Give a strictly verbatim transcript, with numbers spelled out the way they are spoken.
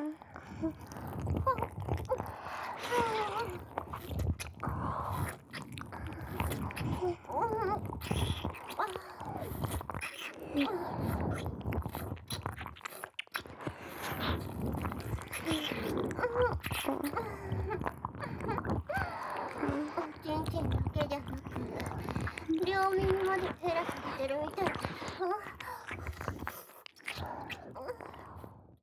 ちんちんだけじゃなく両耳まで減らされてるみたいだよ。